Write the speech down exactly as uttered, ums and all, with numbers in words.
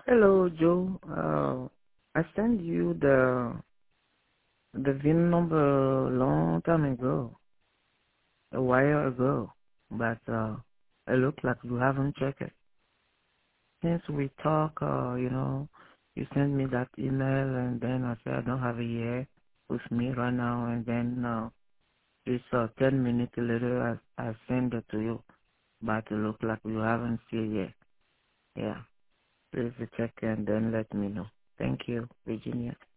Hello, Joe. Uh, I sent you the the V I N number a long time ago, a while ago, but uh, it looks like you haven't checked it. Since we talk, uh, you know, you sent me that email, and then I said I don't have it here with me right now, and then uh, it's uh, ten minutes later I I send it to you, but it looks like you haven't seen it yet. Yeah, please check and then let me know. Thank you, Virginia.